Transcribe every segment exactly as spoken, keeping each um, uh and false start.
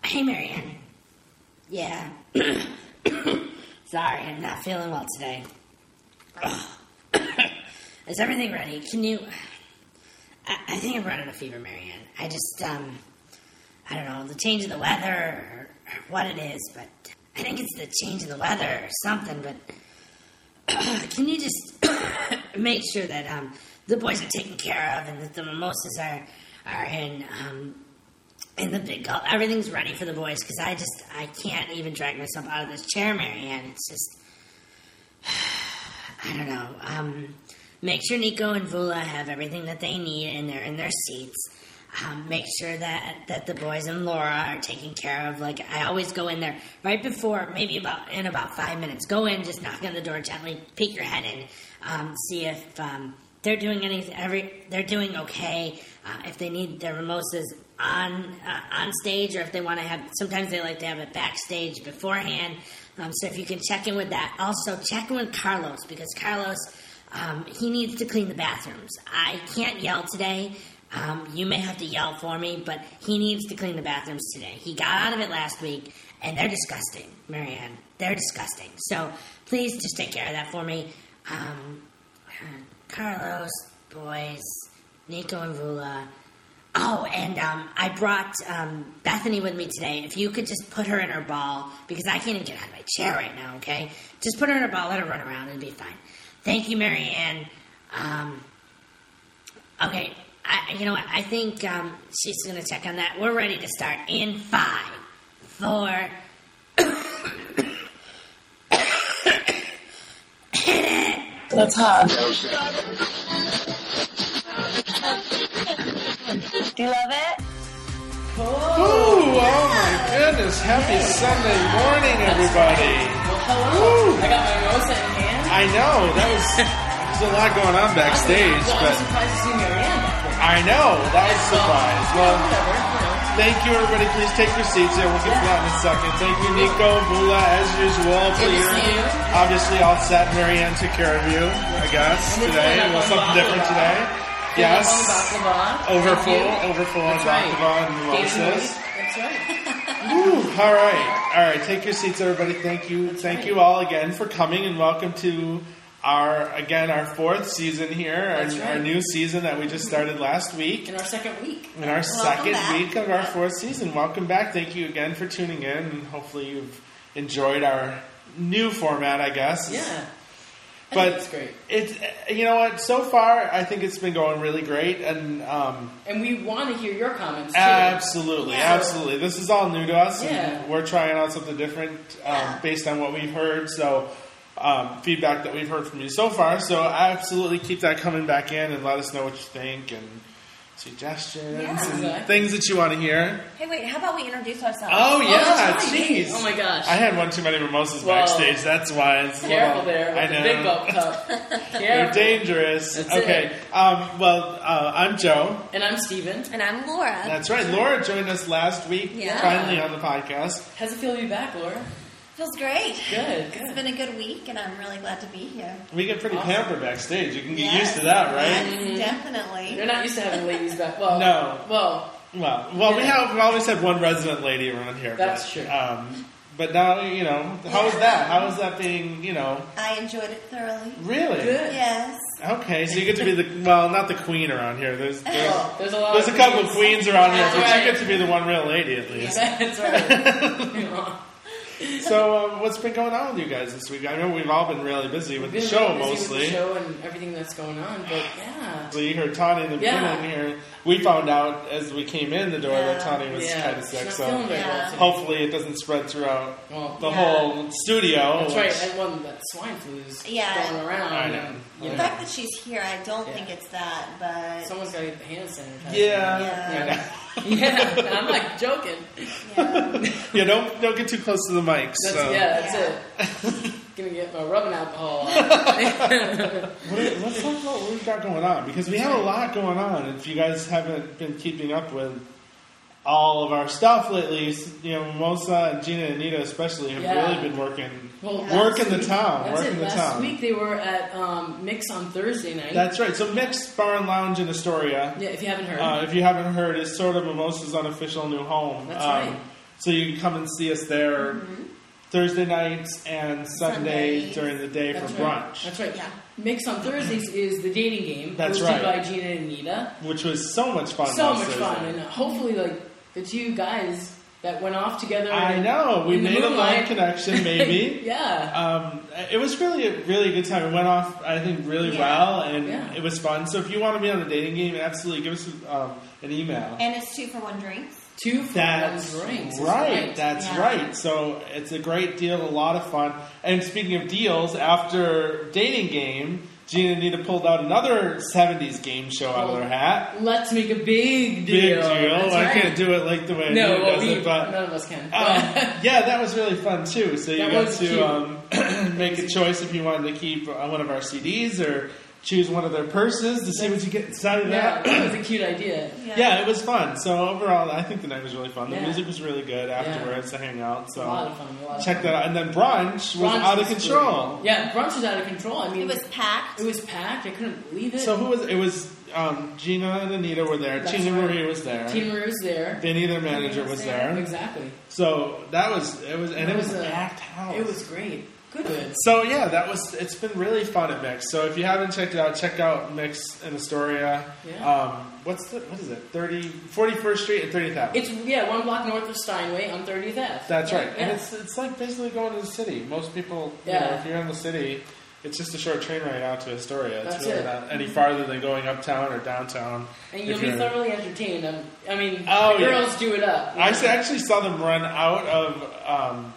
Hey, Marianne. Yeah. Sorry, I'm not feeling well today. Is everything ready? Can you... I, I think I'm running a fever, Marianne. I just, um... I don't know, the change of the weather or, or what it is, but I think it's the change of the weather or something, but can you just make sure that um, the boys are taken care of and that the mimosas are are in um, in the big gulp. Everything's ready for the boys, because I just, I can't even drag myself out of this chair, Marianne. It's just, I don't know. Um, make sure Nico and Vula have everything that they need and they're in their seats. Um, make sure that, that the boys and Laura are taken care of. Like, I always go in there right before, maybe about in about five minutes. Go in, just knock on the door gently, peek your head in, um, see if um, they're doing anything. Every they're doing okay. Uh, if they need their mimosas on uh, on stage, or if they want to have. Sometimes they like to have it backstage beforehand. Um, so if you can check in with that. Also, check in with Carlos, because Carlos um, he needs to clean the bathrooms. I can't yell today. Um, you may have to yell for me, but he needs to clean the bathrooms today. He got out of it last week, and they're disgusting, Marianne. They're disgusting. So please just take care of that for me. Um, Carlos, boys, Nico and Vula. Oh, and um, I brought um, Bethany with me today. If you could just put her in her ball, because I can't even get out of my chair right now, okay? Just put her in her ball, let her run around, and be fine. Thank you, Marianne. Um, okay. I, you know what? I think um, she's going to check on that. We're ready to start in five, four. Hit it. That's hot. Do you love it? Oh, oh my goodness. Happy Sunday morning, everybody. Well, hello. Woo. I got my mimosa in hand. I know. That was, there's a lot going on backstage. Well, but I'm surprised to see Marianne back there. I know. That was a surprise. Well, whatever, you know. Thank you, everybody. Please take your seats here. We'll get to that in a second. Thank you, Nico, Bula, as usual. Good to see you. Obviously all set. Marianne took care of you, I guess, today. It was something different today. Yes. Overfull, overfull on baklava and mimosas. That's right. Woo, all right. All right. Take your seats, everybody. Thank you. That's Thank right. you all again for coming, and welcome to our, again, our fourth season here, our, That's right. our new season that we just started last week. In our second week. In our Welcome second back. week of our fourth season. Welcome back. Thank you again for tuning in, and hopefully you've enjoyed our new format, I guess. Yeah. I But think it's great. It's, you know what, so far I think it's been going really great, and um, And we want to hear your comments, too. absolutely, Yeah. absolutely. This is all new to us, Yeah. and we're trying out something different um, Yeah. based on what we've heard, so um, feedback that we've heard from you so far, so absolutely keep that coming back in and let us know what you think, and suggestions, Yeah. and Exactly. things that you want to hear. Hey, wait, how about we introduce ourselves? Oh, yeah, that's right. jeez. Oh, my gosh. I had one too many mimosas Whoa. backstage, that's why. It's a Careful little- there with I the know. big gulp cup. They're Careful. dangerous. That's okay. it. Um, well, uh, I'm Joe. And I'm Steven. And I'm Laura. That's right. Laura joined us last week, Yeah. finally on the podcast. How's it feel to be back, Laura? Feels great. Good, It's good. been a good week, and I'm really glad to be here. We get pretty Awesome. pampered backstage. You can get Yes. used to that, right? Yes, definitely. You're not used to having ladies back. Well, No. Well, Well, well, we Yeah. have we always had one resident lady around here. That's but, true. Um, but now, you know, how is that? How is that being, you know, I enjoyed it thoroughly. really? good. Yes. Okay, so you get to be the, well, not the queen around here. There's there's, Well, there's a lot there's a of couple of queens around here, That's but right. you get to be the one real lady at least. That's right. So, um, what's been going on with you guys this week? I know we've all been really busy with We've the been show really busy mostly. With the show and everything that's going on, but yeah. So you heard Tawny in the Yeah. beginning here. We found out as we came in the door that Yeah. Tawny was yeah. kind of She's sick, not so feeling very Yeah. well today. hopefully it doesn't spread throughout Well, the Yeah. whole studio. That's which- right, and when that swine flu is Yeah. going around, I know. and, you The know, fact that she's here, I don't Yeah. think it's that, but someone's got to get the hand sanitizer. Yeah. Yeah. Yeah, I'm not joking. yeah. Yeah, don't don't get too close to the mics. That's, so. yeah, that's Yeah. it. Gonna get my rubbing alcohol. What, let's talk about what we've got going on, because we have a lot going on. If you guys haven't been keeping up with all of our stuff lately, you know, Mimosa and Gina and Nita especially have Yeah. really been working, Well, working last the week- town, That's working it. the Last town. week they were at um, Mix on Thursday night. That's right. So Mixed Bar and Lounge in Astoria. yeah, if you haven't heard. Uh, if you haven't heard, is sort of Mimosa's unofficial new home. That's um, right. So you can come and see us there Mm-hmm. Thursday nights and Sunday Sundays. during the day That's for right. brunch, That's right. Yeah. Mix on Thursdays is the dating game. That's hosted right. by Gina and Nita. which was so much fun. So last much fun, Thursday. and hopefully, like the two guys that went off together. I know. We in the made a moonlight. love connection, maybe. yeah. Um, it was really a really good time. It went off, I think, really Yeah. well, and Yeah. it was fun. So if you want to be on the dating game, absolutely give us um, an email. And it's two for one drinks. Two for That's one drinks. is right. That's Yeah. right. So it's a great deal, a lot of fun. And speaking of deals, after dating game, Gina and Nita pulled out another seventies game show out of their hat. Let's make a big Big deal. deal. That's I right. can't do it like the way No, Nita well, does we, it, but none of us can. Um, yeah, that was really fun too. So you That got was to cute. um, make a choice if you wanted to keep uh, one of our C Ds or choose one of their purses to see what you get inside of yeah, that. that was a cute idea. Yeah, it was fun. So overall, I think the night was really fun. The Yeah. music was really good afterwards to hang out. So A lot of fun. A lot of check fun. that out. And then brunch was Brunch out of was control. great. Yeah, brunch was out of control. I mean, It was packed. it was packed. I couldn't believe it. So who was it? Was um, Gina and Anita were there. That's Tina right. Marie was there. Tina Marie was there. Vinny, their manager, was there. Exactly. So that was it was and That it was, was a a- packed house. It was great. Good. Good. So yeah, that was. It's been really fun at Mix. So if you haven't checked it out, check out Mix in Astoria. Yeah. Um, what's the what is it? thirty, forty-first Street and thirtieth Avenue. It's yeah, one block north of Steinway on thirtieth Avenue. That's right, Yeah. and it's it's like basically going to the city. Most people, you know, Yeah. if you're in the city, it's just a short train ride out to Astoria. It's That's really it. not any farther than going uptown or downtown. and if you'll be you're- thoroughly entertained. Um, I mean, Oh, the yeah. girls do it up. you I know? s- actually saw them run out of um,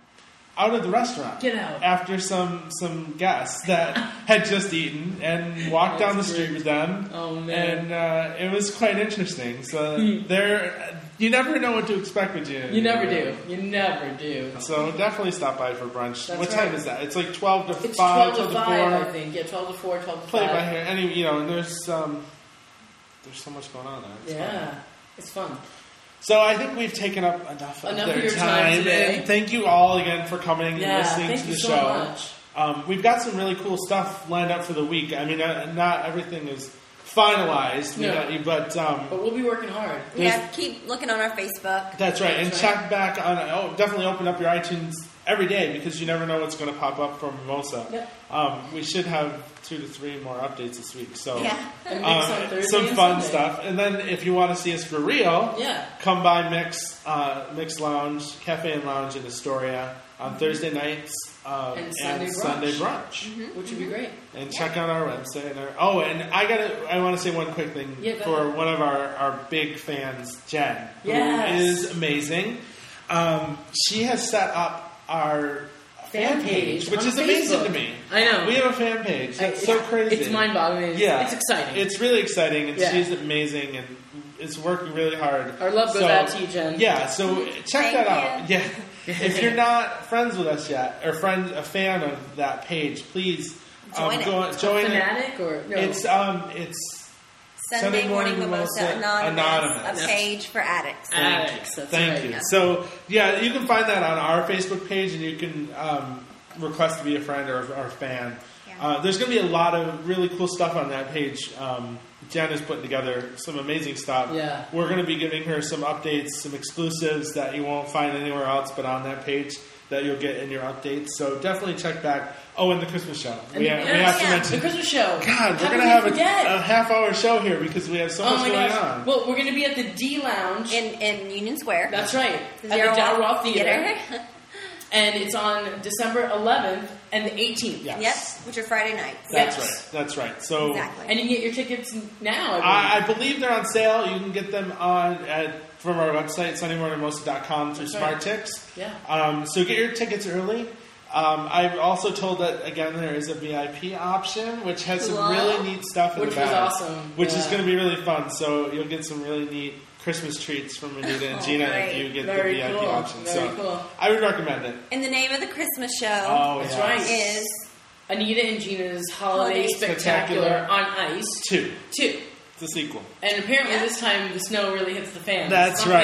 out of the restaurant. Get out. After some some guests that had just eaten and walked down the That's street great. with them. Oh, man. And uh, it was quite interesting. So Hmm. there, you never know what to expect with you. You never do. You never do. So definitely stop by for brunch. That's what time right. is that? It's like twelve to It's five, twelve to to five, I four. think. Yeah, twelve to four, twelve to Play five. by here. Any, you know, and there's um, there's so much going on there. It's Yeah, fun. it's fun. So I think we've taken up enough, Enough of their of your time today. And thank you all again for coming Yeah, and listening thank to you the so show. much. Um, we've got some really cool stuff lined up for the week. I mean, uh, not everything is finalized, we No. got- but um, But we'll be working hard. Yeah, keep looking on our Facebook. that's right. And That's right. check back on. Oh, definitely open up your iTunes every day because you never know what's going to pop up from Mimosa. Yep. Um, we should have two to three more updates this week. So Yeah. And Mix uh, on Thursday some and fun Sunday. stuff. And then if you want to see us for real, Yeah. come by Mix uh, Mix Lounge, Cafe and Lounge in Astoria on Thursday nights um, And Sunday brunch. Sunday brunch. Which would be great. And check out our website. And our, oh, and I gotta. I want to say one quick thing Yeah, go for ahead. one of our, our big fans, Jen, who Yes. is amazing. Um, she has set up our fan, Fan page, page which on is amazing Facebook. to me. I know. We have a fan page. I- It's so crazy. It's mind-boggling. Yeah, It's exciting. It's really exciting, and Yeah. she's amazing, and it's working really hard. Our love goes So, out to you, Jen. Yeah, so check Thank that out. you. Yeah, if you're not friends with us yet, or friend a fan of that page, please um, Join it. go It's join it. Fanatic or no? It's um, it's Sunday, Sunday Morning Morning Mimosa Mimosa Anonymous, Anonymous. a page for addicts. Addicts. That's Thank right. you. Yeah. So yeah, you can find that on our Facebook page, and you can um, request to be a friend or, or a fan. Yeah. Uh, there's going to be a lot of really cool stuff on that page. Um, Jen is putting together some amazing stuff. Yeah. We're going to be giving her some updates, some exclusives that you won't find anywhere else, but on that page that you'll get in your updates. So definitely check back. Oh, and the Christmas show. And We, the- ha- we yeah, have to yeah, mention. The Christmas show. God, How we're could going to we have a, forget? a half hour show here because we have so Oh much my going gosh. on. Well, we're going to be at the D Lounge. In, in Union Square. That's right. The At Zero the Dow Wall Roth Theater. Theater. And it's on December eleventh and the eighteenth. Yeah. Yep, which are Friday nights. That's Yes. right. That's right. So Exactly. And you can get your tickets now. I, I believe they're on sale. You can get them on at, from our website, sunday morning mimosa dot com through That's right. SmartTix. Yeah. Um, so get your tickets early. Um, I've also told that, again, there is a V I P option, which has some Cool. really neat stuff in Which the was back. awesome. Which is Yeah. going to be really fun. So you'll get some really neat Christmas treats from Anita and Oh, Gina if great. you get Very the V I P cool. option. Very so cool. I would recommend it. And the name of the Christmas show Oh, That's yeah. right. is Anita and Gina's Holiday, Holiday Spectacular, on Ice. Two. Two. It's a sequel. And apparently Yeah. this time the snow really hits the fan. That's Something. right.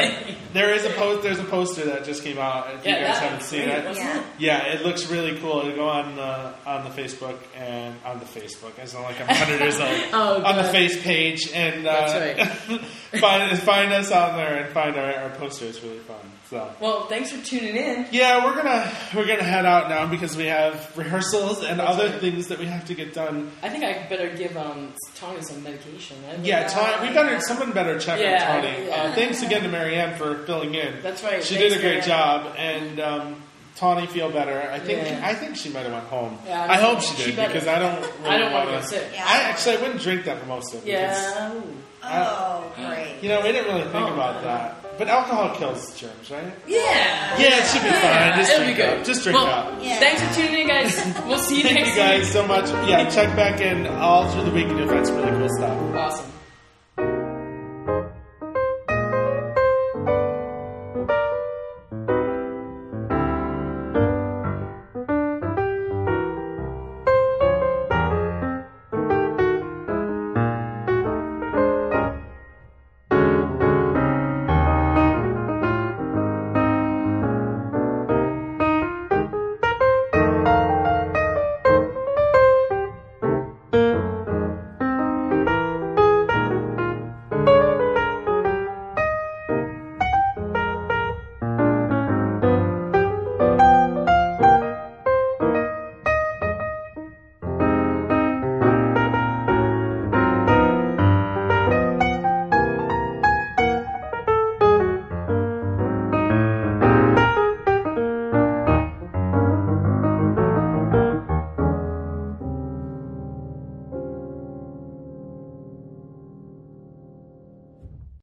There is a post. There's a poster that just came out. If Yeah, you guys that haven't was seen great, it, wasn't Yeah. it? yeah, it looks really cool. You go on the on the Facebook and on the Facebook. I sound like I'm one hundred years old. Oh, on the God. face page and uh, That's find find us on there and find our, our poster. It's really fun. So. Well, thanks for tuning in. Yeah, we're gonna we're gonna head out now because we have rehearsals and That's other right. things that we have to get done. I think I better give um, Tony some medication. Right? Yeah, Tawny, we better someone better check Yeah, on Tawny. yeah. Uh, thanks again to Marianne for filling in. That's right. She Thanks, did a great Marianne. job, and um, Tawny feel better. I think Yeah. I think she might have went home. Yeah, I I hope know. she did She better. because I don't. Really I don't want to wanna- get sick. Yeah. I actually I wouldn't drink that most of it. Yeah. Ooh. Oh, great. You know, we didn't really think Oh, about man. that. But alcohol kills germs, right? Yeah. Yeah, it should be fine. Just It'll be drink good. up. Just drink well, up. Yeah. Thanks for tuning in, guys. We'll see you Thank next you guys week. so much. Yeah, check back in all through the week and you'll find some really cool stuff. Awesome.